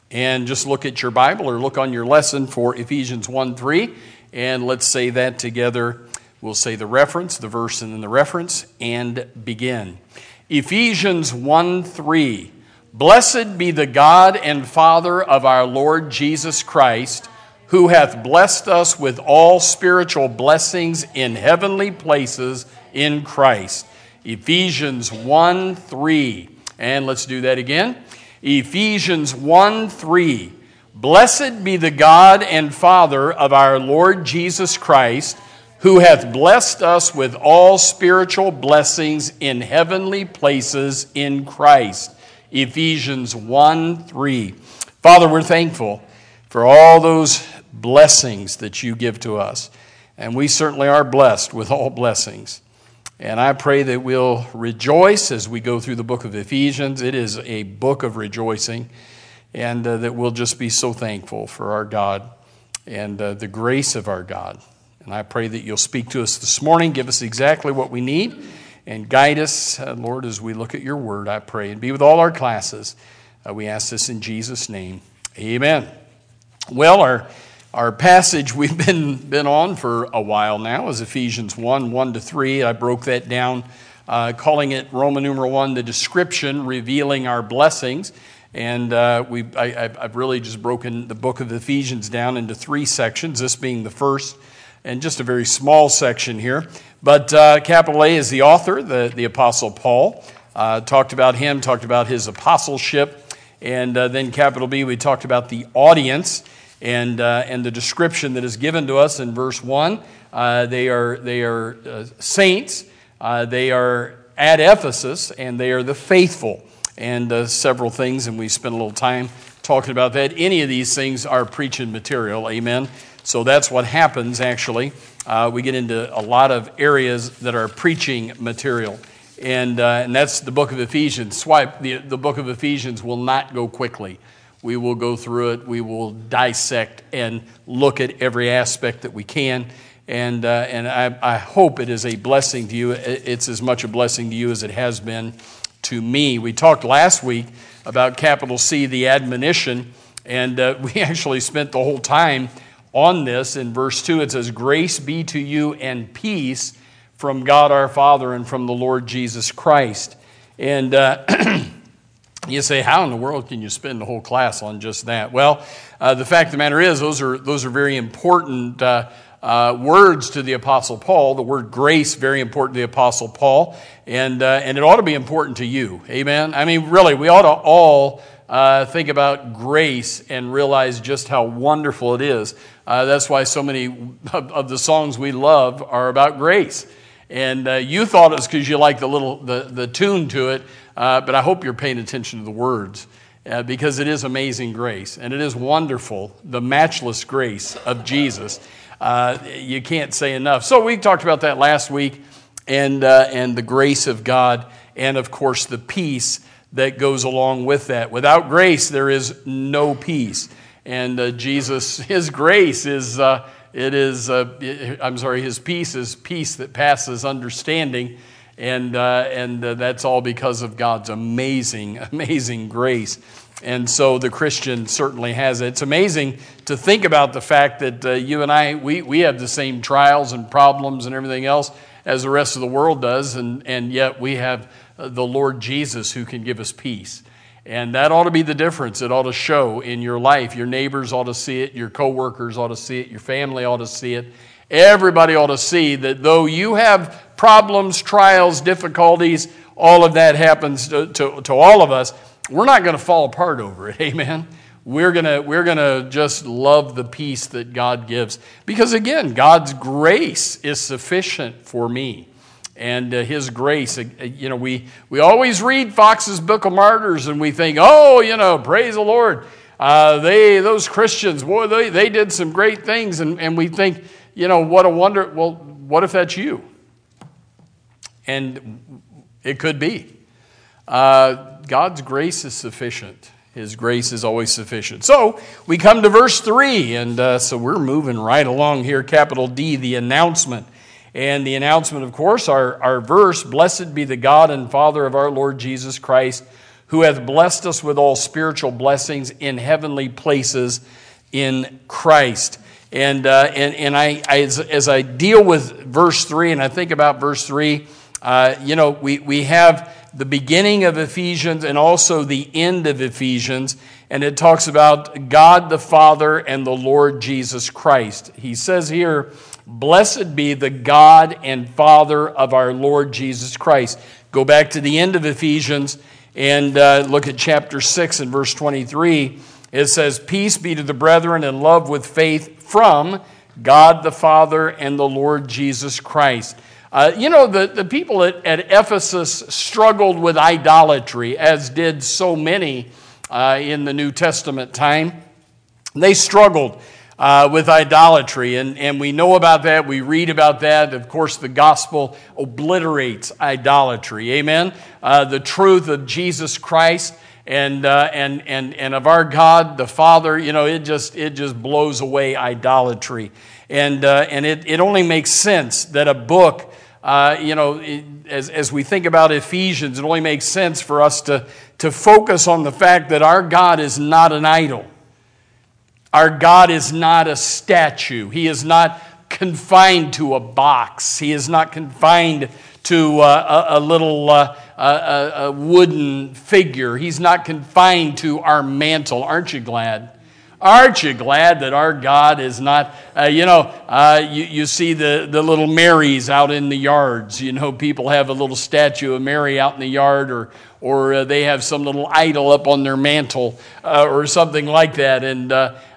And just look at your Bible or look on your lesson for Ephesians 1:3, and let's say that together. We'll say the reference, the verse, and then the reference, and begin. Ephesians 1:3. Blessed be the God and Father of our Lord Jesus Christ, who hath blessed us with all spiritual blessings in heavenly places in Christ. Ephesians 1:3. And let's do that again. Ephesians 1:3. Blessed be the God and Father of our Lord Jesus Christ, who hath blessed us with all spiritual blessings in heavenly places in Christ. Ephesians 1:3. Father, we're thankful for all those blessings that you give to us. And we certainly are blessed with all blessings. And I pray that we'll rejoice as we go through the book of Ephesians. It is a book of rejoicing. And that we'll just be so thankful for our God and the grace of our God. And I pray that you'll speak to us this morning, give us exactly what we need, and guide us, Lord, as we look at your word, I pray. And be with all our classes. We ask this in Jesus' name. Amen. Well, our passage we've been on for a while now is Ephesians 1:1-3. I broke that down, calling it Roman numeral 1, the description revealing our blessings. And I've really just broken the book of Ephesians down into 3 sections, this being the first, and just a very small section here. But capital A is the author, the Apostle Paul. Talked about him, talked about his apostleship. And then capital B, we talked about the audience and the description that is given to us in verse 1. They are saints. They are at Ephesus, and they are the faithful. And several things, and we spent a little time talking about that. Any of these things are preaching material, amen? So that's what happens, actually. We get into a lot of areas that are preaching material. And that's the book of Ephesians. The book of Ephesians will not go quickly. We will go through it. We will dissect and look at every aspect that we can. And I hope it is a blessing to you. It's as much a blessing to you as it has been to me. We talked last week about capital C, the admonition, and we actually spent the whole time on this. In verse 2, it says, "Grace be to you and peace from God our Father and from the Lord Jesus Christ." And you say, how in the world can you spend the whole class on just that? Well, the fact of the matter is, those are very important words to the Apostle Paul. The word grace, very important to the Apostle Paul, and it ought to be important to you. Amen? I mean, really, we ought to all think about grace and realize just how wonderful it is. That's why so many of the songs we love are about grace. And you thought it was because you like the tune to it, but I hope you're paying attention to the words. Because it is amazing grace, and it is wonderful, the matchless grace of Jesus. You can't say enough. So we talked about that last week, and the grace of God, and of course the peace that goes along with that. Without grace, there is no peace. And Jesus, his grace is, his peace is peace that passes understanding, and that's all because of God's amazing grace. And so the Christian certainly has it. It's amazing to think about the fact that you and I, we have the same trials and problems and everything else as the rest of the world does, and yet we have the Lord Jesus who can give us peace. And that ought to be the difference. It ought to show in your life. Your neighbors ought to see it. Your coworkers ought to see it. Your family ought to see it. Everybody ought to see that though you have problems, trials, difficulties, all of that happens to all of us, we're not going to fall apart over it, amen? We're gonna just love the peace that God gives. Because again, God's grace is sufficient for me. And his grace, we always read Fox's Book of Martyrs and we think, praise the Lord. Those Christians, boy, they did some great things. And we think, what a wonder. Well, what if that's you? And it could be. God's grace is sufficient. His grace is always sufficient. So we come to verse 3, and so we're moving right along here. Capital D, the announcement. And the announcement, of course, our verse, "Blessed be the God and Father of our Lord Jesus Christ, who hath blessed us with all spiritual blessings in heavenly places in Christ. And I as I deal with verse 3, and I think about verse 3, we have the beginning of Ephesians and also the end of Ephesians, and it talks about God the Father and the Lord Jesus Christ. He says here, blessed be the God and Father of our Lord Jesus Christ. Go back to the end of Ephesians and look at chapter 6 and verse 23. It says, peace be to the brethren and love with faith from God the Father and the Lord Jesus Christ. The people at Ephesus struggled with idolatry, as did so many in the New Testament time. They struggled with idolatry, and we know about that. We read about that. Of course, the gospel obliterates idolatry. Amen. The truth of Jesus Christ and of our God the Father, it just blows away idolatry, and it only makes sense that a book. As we think about Ephesians, it only makes sense for us to focus on the fact that our God is not an idol. Our God is not a statue. He is not confined to a box. He is not confined to a little wooden figure. He's not confined to our mantle. Aren't you glad? Aren't you glad that our God is not, you see the little Marys out in the yards. People have a little statue of Mary out in the yard, or they have some little idol up on their mantle or something like that. And,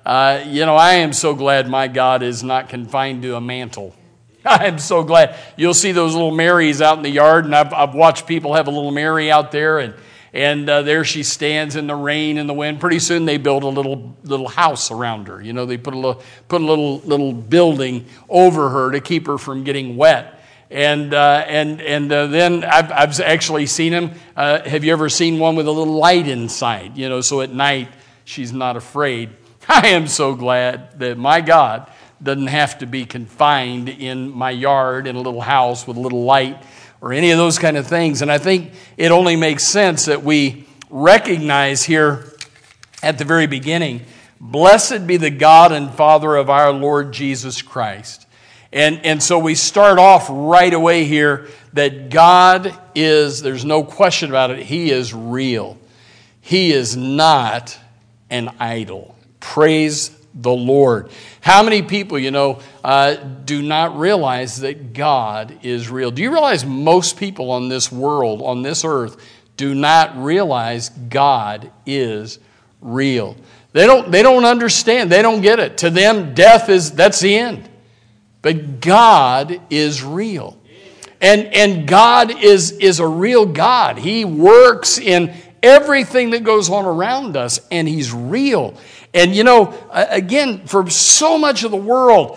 I am so glad my God is not confined to a mantle. I'm so glad. You'll see those little Marys out in the yard, and I've watched people have a little Mary out there, and there she stands in the rain and the wind. Pretty soon they build a little house around her. They put a little building over her to keep her from getting wet. And then I've actually seen them. Have you ever seen one with a little light inside? So at night she's not afraid. I am so glad that my God doesn't have to be confined in my yard in a little house with a little light or any of those kind of things. And I think it only makes sense that we recognize here at the very beginning, blessed be the God and Father of our Lord Jesus Christ. And so we start off right away here that God is, there's no question about it, He is real. He is not an idol. Praise the Lord. How many people, do not realize that God is real? Do you realize most people on this world, on this earth, do not realize God is real? They don't understand. They don't get it. To them, that's the end. But God is real. And God is a real God. He works in everything that goes on around us, and He's real. And again, for so much of the world,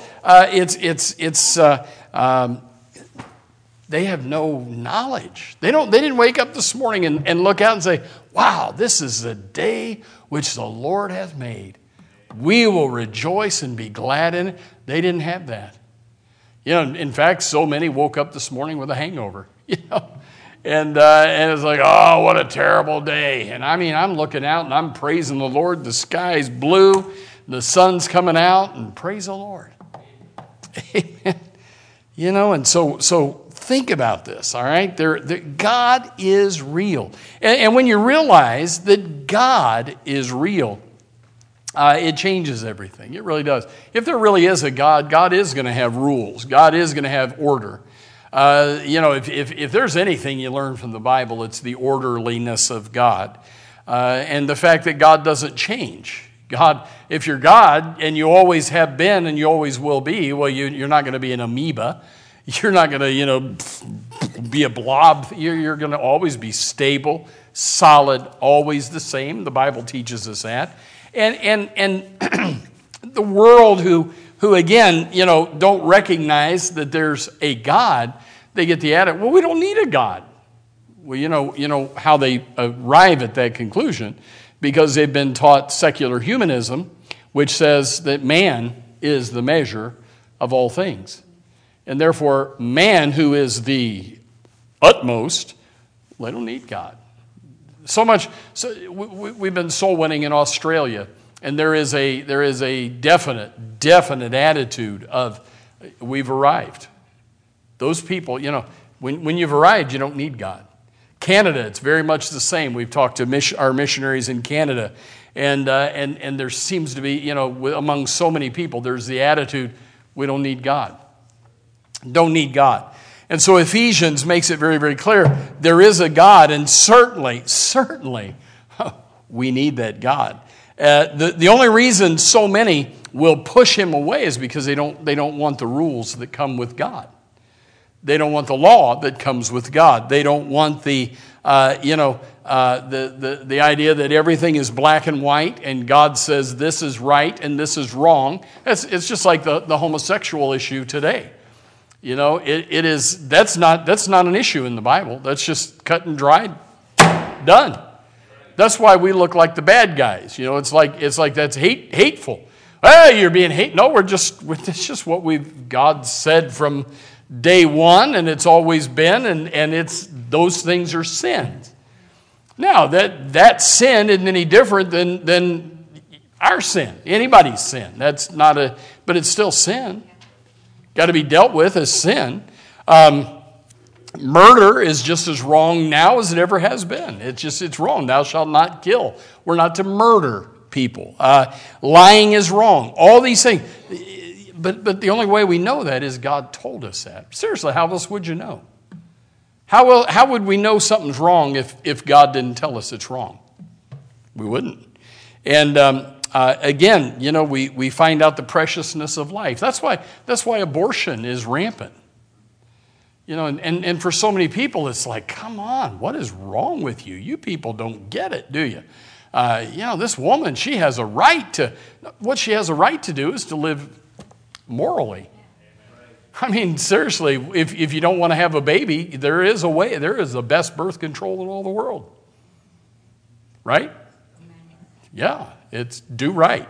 they have no knowledge. They didn't wake up this morning and look out and say, "Wow, this is the day which the Lord hath made. We will rejoice and be glad in it." They didn't have that. In fact, so many woke up this morning with a hangover. And it's like, oh, what a terrible day. And I'm looking out and I'm praising the Lord. The sky's blue. The sun's coming out, and praise the Lord. Amen. And so think about this, all right? God is real. And when you realize that God is real, it changes everything. It really does. If there really is a God, God is going to have rules. God is going to have order. If there's anything you learn from the Bible, it's the orderliness of God. And the fact that God doesn't change. God, if you're God and you always have been and you always will be, well, you're not going to be an amoeba. You're not going to, be a blob. You're going to always be stable, solid, always the same. The Bible teaches us that. And the world who again, don't recognize that there's a God, they get the attitude, well, we don't need a God. Well, you know how they arrive at that conclusion, because they've been taught secular humanism, which says that man is the measure of all things. And therefore, man, who is the utmost, they don't need God. So much. So we've been soul winning in Australia, and there is a definite attitude of we've arrived. Those people, when you've arrived, you don't need God. Canada, it's very much the same. We've talked to our missionaries in Canada, and there seems to be, among so many people, there's the attitude, we don't need God. Don't need God. And so Ephesians makes it very, very clear, there is a God, and certainly, we need that God. The only reason so many will push him away is because they don't want the rules that come with God. They don't want the law that comes with God. They don't want the idea that everything is black and white, and God says this is right and this is wrong. It's just like the homosexual issue today. That's not an issue in the Bible. That's just cut and dried, done. That's why we look like the bad guys. It's like that's hateful. Hey, you're being hate. No, it's just what God said from day one, and it's always been, and it's those things are sins. Now that sin isn't any different than our sin, anybody's sin. But it's still sin. Got to be dealt with as sin. Murder is just as wrong now as it ever has been. It's wrong. Thou shalt not kill. We're not to murder people. Lying is wrong. All these things. But the only way we know that is God told us that. Seriously, how else would you know? How would we know something's wrong if God didn't tell us it's wrong? We wouldn't. And again, we find out the preciousness of life. That's why abortion is rampant. And for so many people, it's like, come on, what is wrong with you? You people don't get it, do you? This woman, she has a right to. What she has a right to do is to live morally. I mean, seriously, if you don't want to have a baby, there is a way. There is the best birth control in all the world. Right? Yeah, it's do right.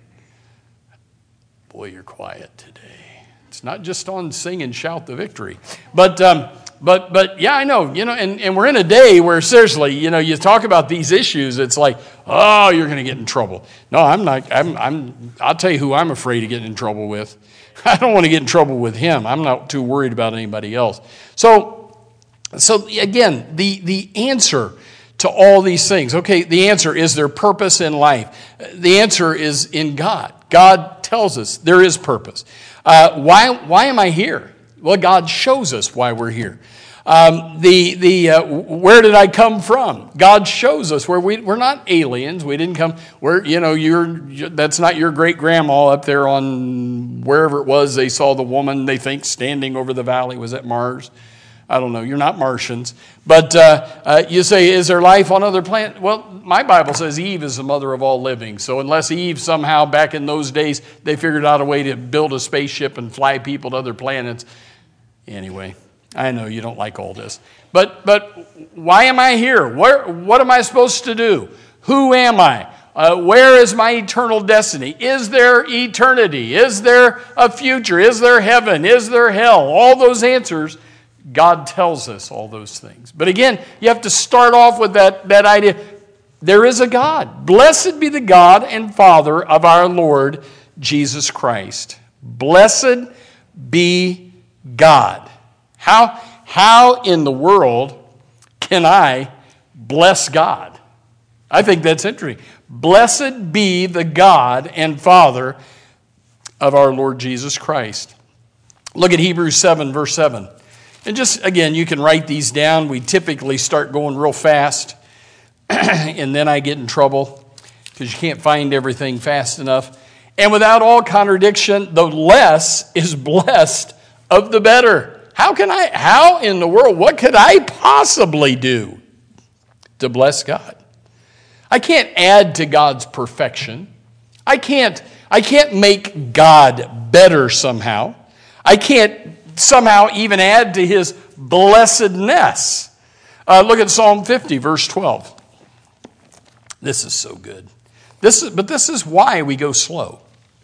Boy, you're quiet today. It's not just on sing and shout the victory. But yeah, I know, and we're in a day where seriously, you talk about these issues, it's like, oh, you're going to get in trouble. No, I'm not. I'll tell you who I'm afraid of getting in trouble with. I don't want to get in trouble with him. I'm not too worried about anybody else. So again, the answer to all these things. Okay, the answer is there purpose in life. The answer is in God. God tells us there is purpose. Why am I here? Well, God shows us why we're here. Where did I come from? God shows us where we're not aliens. We didn't come that's not your great grandma up there on wherever it was. They saw the woman they think standing over the valley. Was that Mars? I don't know. You're not Martians. But you say, is there life on other planets? Well, my Bible says Eve is the mother of all living. So unless Eve somehow back in those days, they figured out a way to build a spaceship and fly people to other planets. Anyway, I know you don't like all this. But why am I here? What am I supposed to do? Who am I? Where is my eternal destiny? Is there eternity? Is there a future? Is there heaven? Is there hell? All those answers, God tells us all those things. But again, you have to start off with that idea. There is a God. Blessed be the God and Father of our Lord Jesus Christ. Blessed be God. How in the world can I bless God? I think that's interesting. Blessed be the God and Father of our Lord Jesus Christ. Look at Hebrews 7, verse 7. And just, again, you can write these down. We typically start going real fast, and then I get in trouble because you can't find everything fast enough. And without all contradiction, the less is blessed of the better. How in the world, what could I possibly do to bless God? I can't add to God's perfection. I can't make God better somehow. I can't somehow even add to his blessedness. Look at Psalm 50, verse 12. This is so good. But this is why we go slow.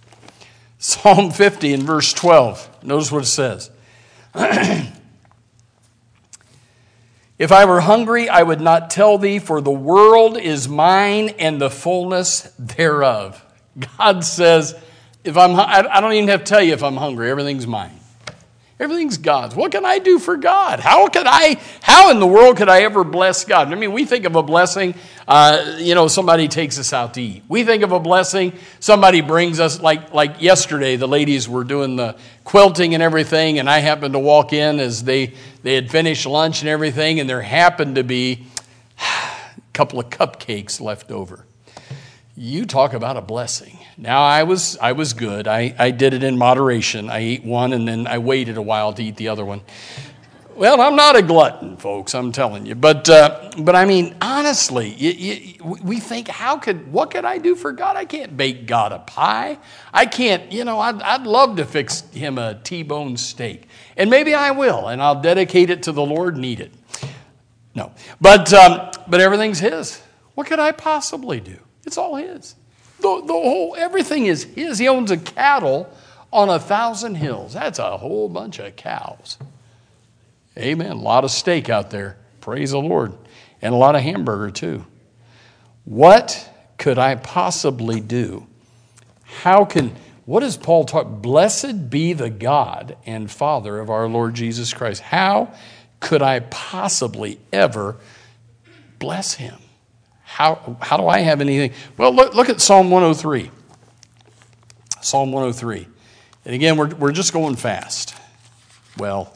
Psalm 50 and verse 12. Notice what it says. If I were hungry, I would not tell thee, for the world is mine and the fullness thereof. God says, I don't even have to tell you if I'm hungry. Everything's mine. Everything's God's. What can I do for God? How in the world could I ever bless God? I mean, we think of a blessing, somebody takes us out to eat. We think of a blessing, somebody brings us, like yesterday, the ladies were doing the quilting and everything, and I happened to walk in as they had finished lunch and everything, and there happened to be a couple of cupcakes left over. You talk about a blessing. Now, I was good. I did it in moderation. I ate one, and then I waited a while to eat the other one. Well, I'm not a glutton, folks, I'm telling you. But I mean, honestly, we think, what could I do for God? I can't bake God a pie. I can't, I'd love to fix him a T-bone steak. And maybe I will, and I'll dedicate it to the Lord and eat it. No, but everything's his. What could I possibly do? It's all his. Everything is his. He owns a cattle on 1,000 hills. That's a whole bunch of cows. Amen. A lot of steak out there. Praise the Lord. And a lot of hamburger too. What could I possibly do? What does Paul talk? Blessed be the God and Father of our Lord Jesus Christ. How could I possibly ever bless him? How do I have anything? Well, look at Psalm 103. Psalm 103. And again, we're just going fast. Well,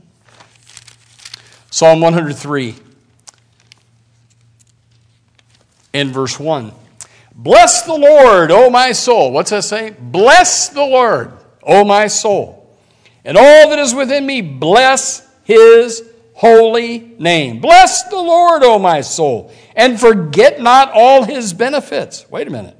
Psalm 103 and verse 1. Bless the Lord, O my soul. What's that say? Bless the Lord, O my soul. And all that is within me, bless his holy name. Bless the Lord, O my soul, and forget not all his benefits. Wait a minute.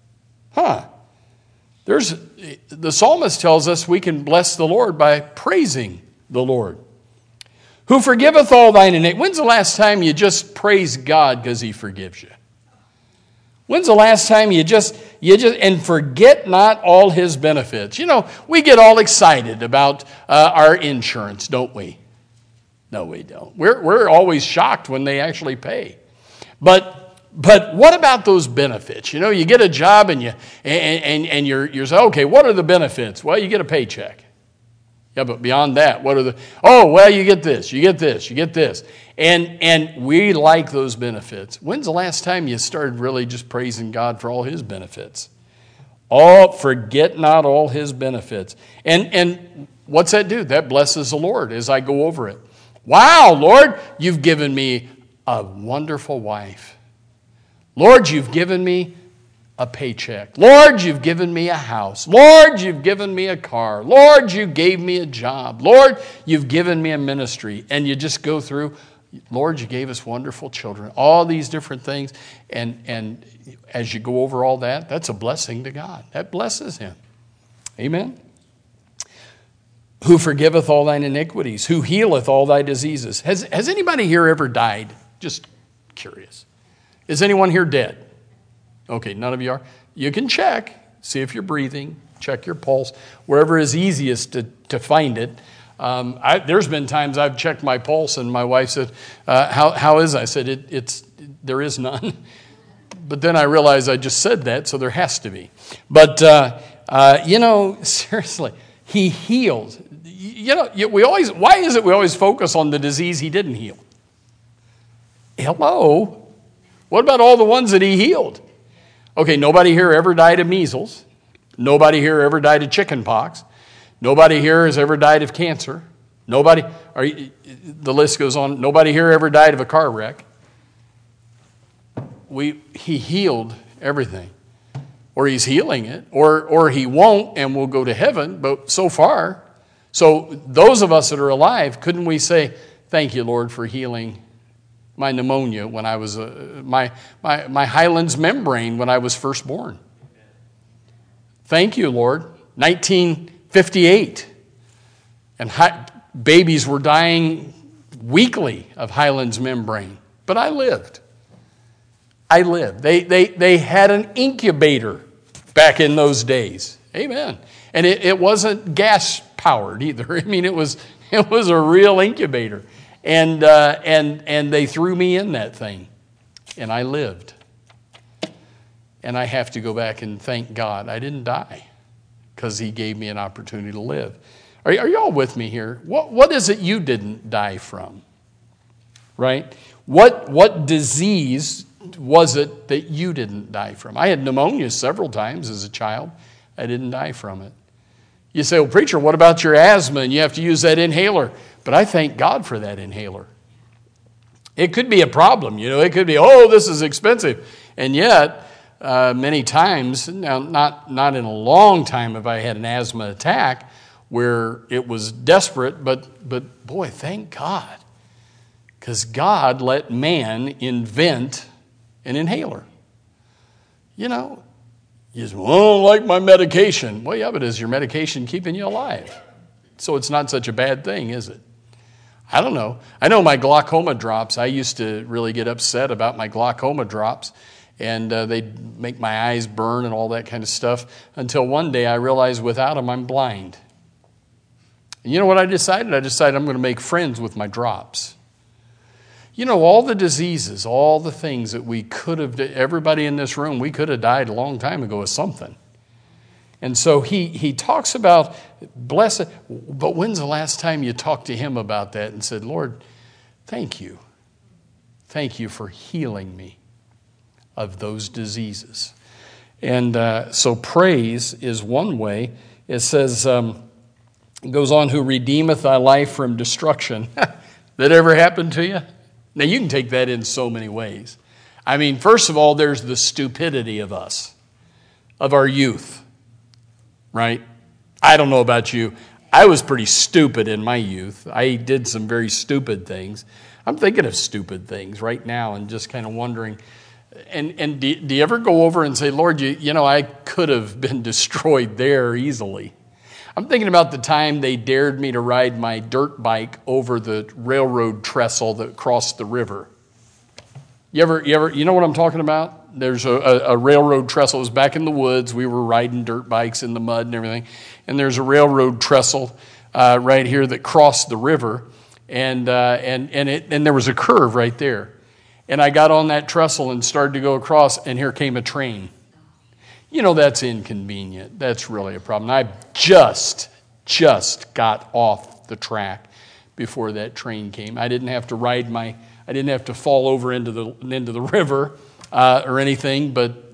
The psalmist tells us we can bless the Lord by praising the Lord. Who forgiveth all thine iniquities. When's the last time you just praise God because he forgives you? When's the last time you just and forget not all his benefits? We get all excited about our insurance, don't we? No, we don't. We're always shocked when they actually pay. But what about those benefits? You get a job and you're saying, okay, what are the benefits? Well, you get a paycheck. Yeah, but beyond that, you get this, you get this, you get this. And we like those benefits. When's the last time you started really just praising God for all his benefits? Forget not all his benefits. And what's that do? That blesses the Lord as I go over it. Wow, Lord, you've given me a wonderful wife. Lord, you've given me a paycheck. Lord, you've given me a house. Lord, you've given me a car. Lord, you gave me a job. Lord, you've given me a ministry. And you just go through, Lord, you gave us wonderful children. All these different things. And as you go over all that, that's a blessing to God. That blesses him. Amen. Who forgiveth all thine iniquities, who healeth all thy diseases. Has anybody here ever died? Just curious. Is anyone here dead? Okay, none of you are. You can check, see if you're breathing, check your pulse, wherever is easiest to find it. There's been times I've checked my pulse and my wife said, how is it? I said, there is none. But then I realized I just said that, so there has to be. But, seriously, he heals. Why is it we always focus on the disease he didn't heal? Hello? What about all the ones that he healed? Okay, nobody here ever died of measles. Nobody here ever died of chicken pox. Nobody here has ever died of cancer. The list goes on. Nobody here ever died of a car wreck. He healed everything. Or he's healing it. Or he won't and we'll go to heaven. But so those of us that are alive, couldn't we say, thank you, Lord, for healing my pneumonia when I was, my Highlands membrane when I was first born. Thank you, Lord. 1958. And babies were dying weekly of Highlands membrane. But I lived. They had an incubator back in those days. Amen. And it wasn't gas powered either. I mean, it was a real incubator. And they threw me in that thing, and I lived. And I have to go back and thank God I didn't die, because he gave me an opportunity to live. Are you all with me here? What is it you didn't die from? Right? What disease was it that you didn't die from? I had pneumonia several times as a child. I didn't die from it. You say, well, preacher, what about your asthma? And you have to use that inhaler. But I thank God for that inhaler. It could be a problem, It could be, this is expensive. And yet, many times, now not in a long time have I had an asthma attack where it was desperate, but boy, thank God. Because God let man invent an inhaler. You say, well, I don't like my medication. Well, yeah, but is your medication keeping you alive? So it's not such a bad thing, is it? I don't know. I know my glaucoma drops. I used to really get upset about my glaucoma drops, and they'd make my eyes burn and all that kind of stuff, until one day I realized without them I'm blind. And you know what I decided? I decided I'm going to make friends with my drops. All the diseases, all the things that we could have, everybody in this room, we could have died a long time ago of something. And so he talks about blessed, but when's the last time you talked to him about that and said, Lord, thank you. Thank you for healing me of those diseases. And so praise is one way. It says, it goes on, who redeemeth thy life from destruction. That ever happened to you? Now, you can take that in so many ways. I mean, first of all, there's the stupidity of us, of our youth, right? I don't know about you. I was pretty stupid in my youth. I did some very stupid things. I'm thinking of stupid things right now and just kind of wondering, and do you ever go over and say, Lord, I could have been destroyed there easily. I'm thinking about the time they dared me to ride my dirt bike over the railroad trestle that crossed the river. You know what I'm talking about? There's a railroad trestle. It was back in the woods. We were riding dirt bikes in the mud and everything. And there's a railroad trestle right here that crossed the river. And there was a curve right there. And I got on that trestle and started to go across, and here came a train. That's inconvenient. That's really a problem. I just got off the track before that train came. I didn't have to fall over into the river or anything. But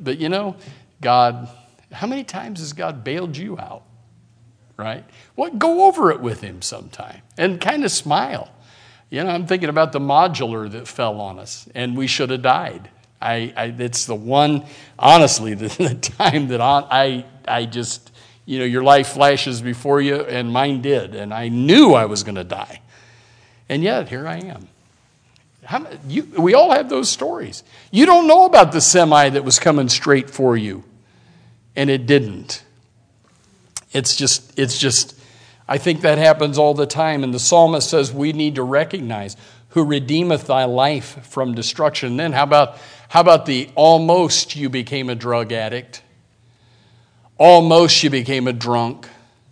God, how many times has God bailed you out? Right? Well, go over it with him sometime and kind of smile. I'm thinking about the modular that fell on us, and we should have died. It's the one, honestly, the time that I just, your life flashes before you, and mine did, and I knew I was going to die. And yet, here I am. We all have those stories. You don't know about the semi that was coming straight for you, and it didn't. It's just, I think that happens all the time, and the psalmist says we need to recognize who redeemeth thy life from destruction. Then how about the almost you became a drug addict? Almost you became a drunk.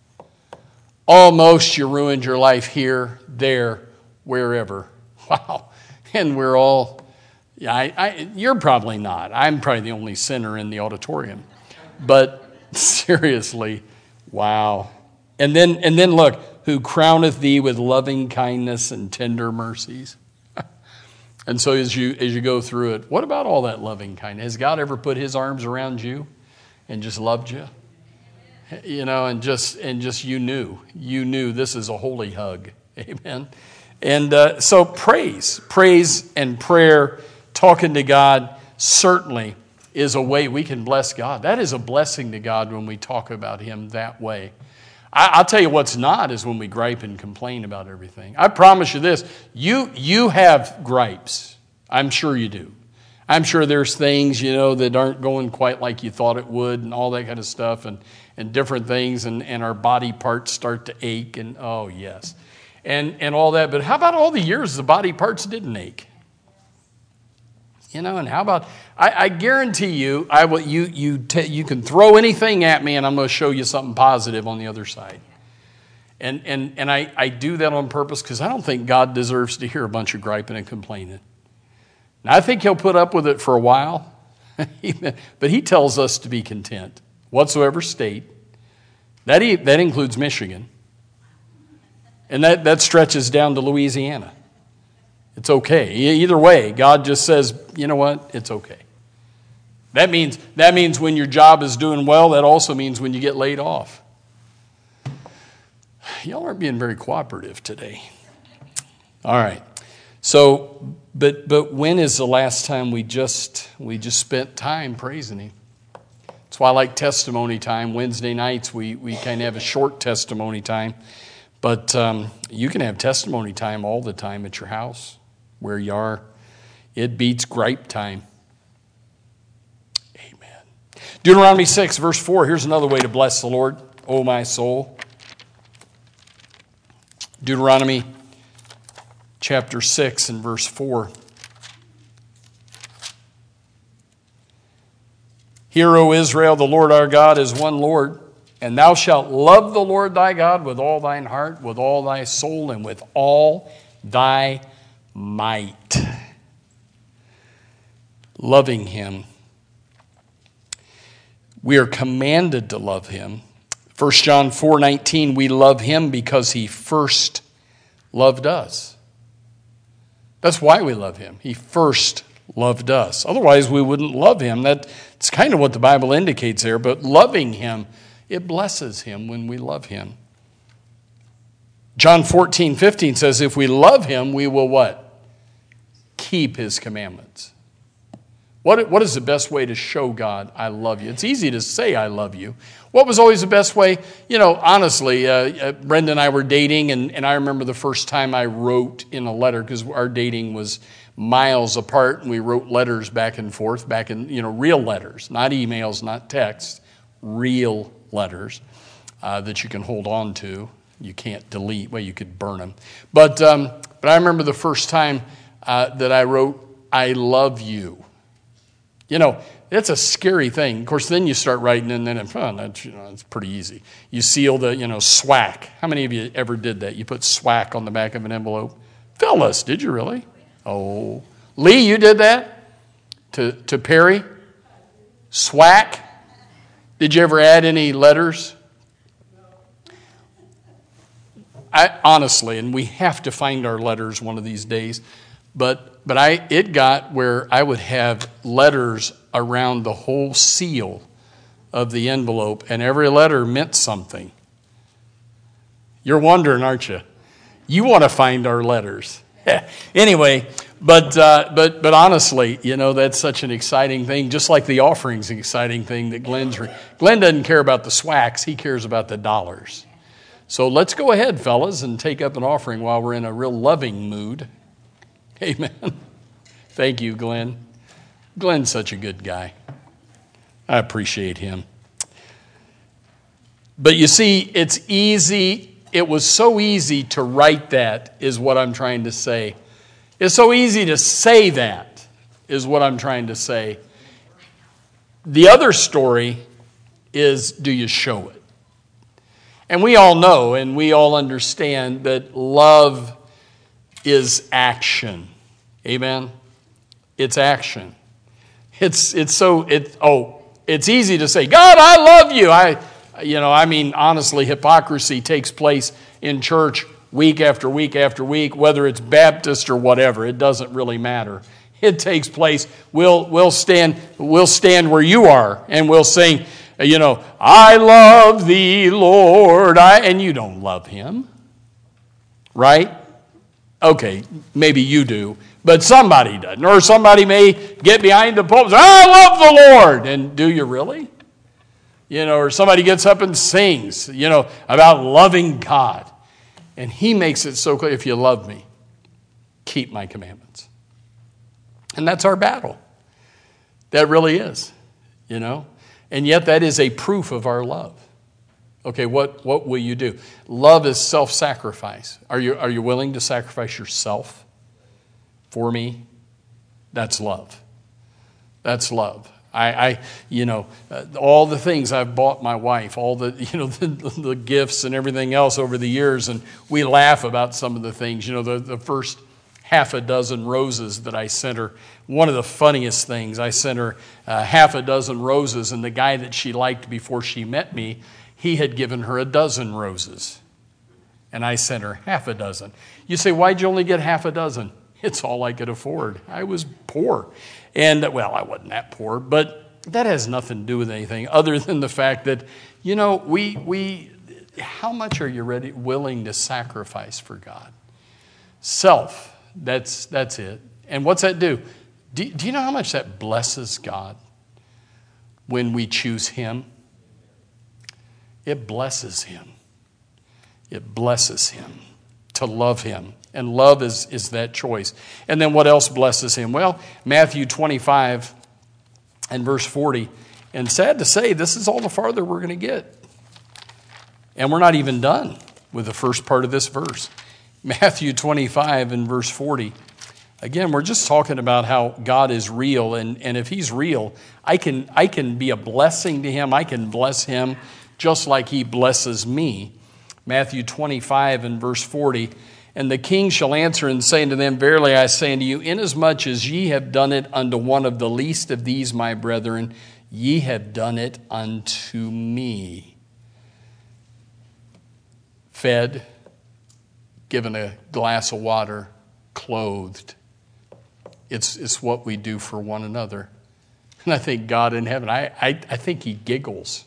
Almost you ruined your life here, there, wherever. Wow. And we're all, you're probably not. I'm probably the only sinner in the auditorium. But seriously, wow. And then look, who crowneth thee with loving kindness and tender mercies. And so as you go through it, what about all that loving kindness? Has God ever put his arms around you and just loved you? And just you knew this is a holy hug. Amen. And so praise and prayer, talking to God, certainly is a way we can bless God. That is a blessing to God when we talk about him that way. I'll tell you what's not is when we gripe and complain about everything. I promise you this, you have gripes. I'm sure you do. I'm sure there's things, that aren't going quite like you thought it would and all that kind of stuff and different things and our body parts start to ache and oh yes. And all that. But how about all the years the body parts didn't ache? And how about, I guarantee you, you can throw anything at me and I'm going to show you something positive on the other side. And I do that on purpose because I don't think God deserves to hear a bunch of griping and complaining. Now, I think he'll put up with it for a while, but he tells us to be content, whatsoever state. That includes Michigan. And that stretches down to Louisiana. It's okay. Either way, God just says, you know what? It's okay. That means when your job is doing well, that also means when you get laid off. Y'all aren't being very cooperative today. All right. So, but when is the last time we just spent time praising him? That's why I like testimony time. Wednesday nights we kind of have a short testimony time. But you can have testimony time all the time at your house, where you are. It beats gripe time. Amen. Deuteronomy 6, verse 4. Here's another way to bless the Lord, O my soul. Deuteronomy chapter 6 and verse 4. Hear, O Israel, the Lord our God is one Lord. And thou shalt love the Lord thy God with all thine heart, with all thy soul, and with all thy might. Loving him. We are commanded to love him. 1 John 4:19, we love him because he first loved us. That's why we love him. He first loved us. Otherwise, we wouldn't love him. That's kind of what the Bible indicates there. But loving him, it blesses him when we love him. John 14:15 says, if we love him, we will what? Keep his commandments. What is the best way to show God I love you? It's easy to say I love you. What was always the best way? You know, honestly, Brenda and I were dating, and I remember the first time I wrote in a letter, because our dating was miles apart, and we wrote letters back and forth, real letters, not emails, not texts, real letters that you can hold on to. You can't delete. Well, you could burn them. But I remember the first time that I wrote, I love you. You know, it's a scary thing. Of course, then you start writing, and then it's pretty easy. You seal the, SWAC. How many of you ever did that? You put SWAC on the back of an envelope. Phyllis, did you really? Oh. Lee, you did that? To Perry? SWAC? Did you ever add any letters? Honestly, and we have to find our letters one of these days, but it got where I would have letters around the whole seal of the envelope, and every letter meant something. You're wondering, aren't you? You want to find our letters. Anyway, but honestly, that's such an exciting thing, just like the offering's an exciting thing that Glenn doesn't care about the SWACs, he cares about the dollars. So let's go ahead, fellas, and take up an offering while we're in a real loving mood. Amen. Thank you, Glenn. Glenn's such a good guy. I appreciate him. But you see, it's easy. It was so easy to write that, is what I'm trying to say. It's so easy to say that, is what I'm trying to say. The other story is, do you show it? And we all know and we all understand that love is action. Amen? It's action. It's easy to say, God, I love you. Honestly, hypocrisy takes place in church week after week after week, whether it's Baptist or whatever. It doesn't really matter. It takes place. We'll stand where you are, and we'll sing, I love thee, Lord. And you don't love him, right? Okay, maybe you do, but somebody doesn't. Or somebody may get behind the pulpit and say, I love the Lord. And do you really? Or somebody gets up and sings, about loving God. And he makes it so clear, if you love me, keep my commandments. And that's our battle. That really is, And yet that is a proof of our love. Okay, what will you do? Love is self-sacrifice. Are you willing to sacrifice yourself for me? That's love. That's love. All the things I've bought my wife, all the, the gifts and everything else over the years, and we laugh about some of the things. The first half a dozen roses that I sent her. One of the funniest things, I sent her half a dozen roses, and the guy that she liked before she met me, he had given her a dozen roses. And I sent her half a dozen. You say, why'd you only get half a dozen? It's all I could afford. I was poor. And, well, I wasn't that poor, but that has nothing to do with anything other than the fact that, how much are you willing to sacrifice for God? Self, that's it. And what's that do? Do you know how much that blesses God when we choose Him? It blesses Him. It blesses Him to love Him. And love is that choice. And then what else blesses Him? Well, Matthew 25 and verse 40. And sad to say, this is all the farther we're going to get. And we're not even done with the first part of this verse. Matthew 25 and verse 40. Again, we're just talking about how God is real. And if He's real, I can be a blessing to Him. I can bless Him just like He blesses me. Matthew 25 and verse 40. And the king shall answer and say unto them, verily I say unto you, inasmuch as ye have done it unto one of the least of these my brethren, ye have done it unto me. Fed, given a glass of water, clothed. It's what we do for one another. And I think God in heaven, I think He giggles.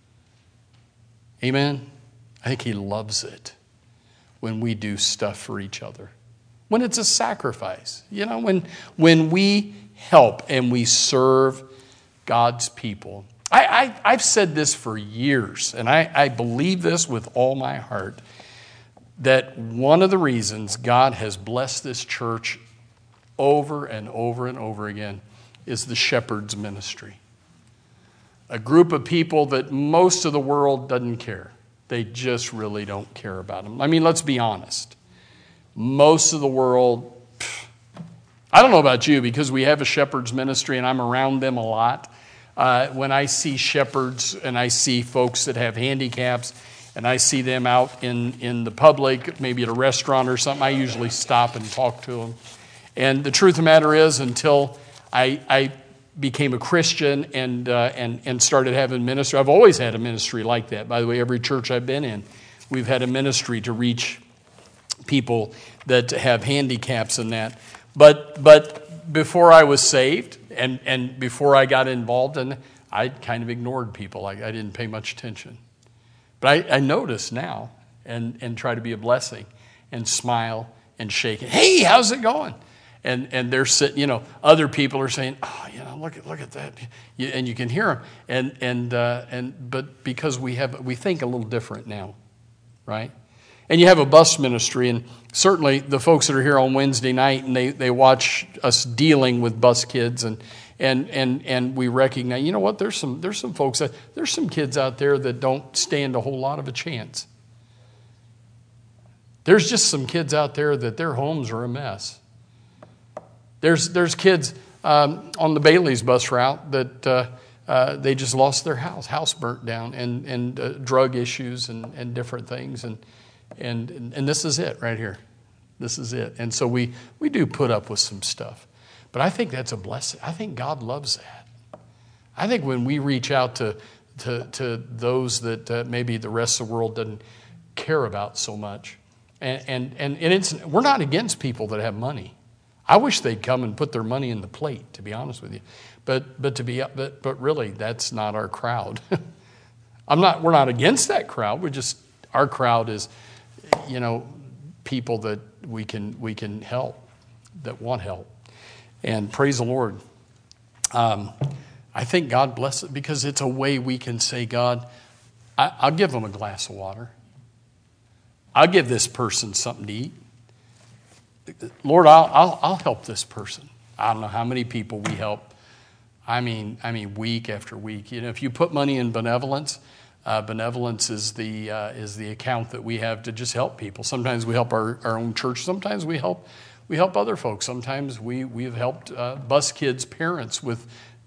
Amen? I think He loves it when we do stuff for each other. When it's a sacrifice. When we help and we serve God's people. I've said this for years, and I believe this with all my heart, that one of the reasons God has blessed this church over and over and over again is the shepherd's ministry. A group of people that most of the world doesn't care. They just really don't care about them. I mean, let's be honest. Most of the world, I don't know about you, because we have a shepherd's ministry and I'm around them a lot. When I see shepherds and I see folks that have handicaps and I see them out in the public, maybe at a restaurant or something, I usually stop and talk to them. And the truth of the matter is, until I became a Christian and started having ministry. I've always had a ministry like that. By the way, every church I've been in, we've had a ministry to reach people that have handicaps and that. But before I was saved and before I got involved in it, I kind of ignored people. I didn't pay much attention. But I notice now and try to be a blessing and smile and shake it. Hey, how's it going? And they're sitting, other people are saying, oh, look at that. And you can hear them. But because we think a little different now, right? And you have a bus ministry, and certainly the folks that are here on Wednesday night, and they watch us dealing with bus kids, and we recognize, you know what, there's some folks, there's some kids out there that don't stand a whole lot of a chance. There's just some kids out there that their homes are a mess. There's kids on the Bailey's bus route that they just lost their house burnt down, and drug issues and different things, and this is it right here. This is it. And so we do put up with some stuff, but I think that's a blessing. I think God loves that. I think when we reach out to those that maybe the rest of the world doesn't care about so much, and we're not against people that have money. I wish they'd come and put their money in the plate, to be honest with you. But really, that's not our crowd. We're not against that crowd. Our crowd is, people that we can help, that want help. And praise the Lord. I think God bless it because it's a way we can say, God, I'll give them a glass of water. I'll give this person something to eat. Lord, I'll help this person. I don't know how many people we help. I mean, week after week. If you put money in benevolence, benevolence is the account that we have to just help people. Sometimes we help our own church. Sometimes we help other folks. Sometimes we've helped bus kids' parents with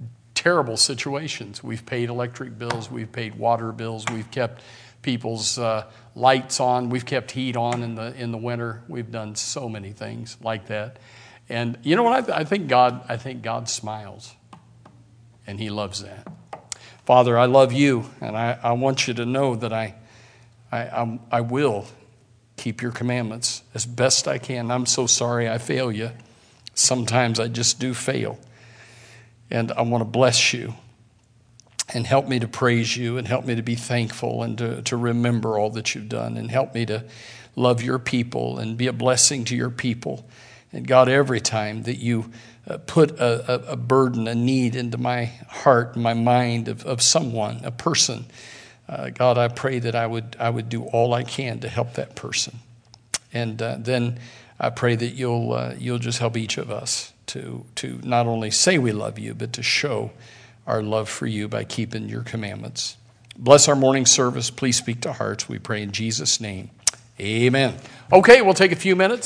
terrible situations. We've paid electric bills, we've paid water bills, we've kept people's lights on, we've kept heat on in the winter. We've done so many things like that. And you know what? I think God smiles, and He loves that. Father, I love you, and I want you to know that I will keep your commandments as best I can. I'm so sorry I fail you. Sometimes I just do fail. And I want to bless you and help me to praise you and help me to be thankful and to remember all that you've done, and help me to love your people and be a blessing to your people. And God, every time that you put a burden, a need into my heart, my mind of someone, a person, God, I pray that I would do all I can to help that person. And then I pray that you'll just help each of us to not only say we love you, but to show our love for you by keeping your commandments. Bless our morning service. Please speak to hearts. We pray in Jesus' name. Amen. Okay, we'll take a few minutes.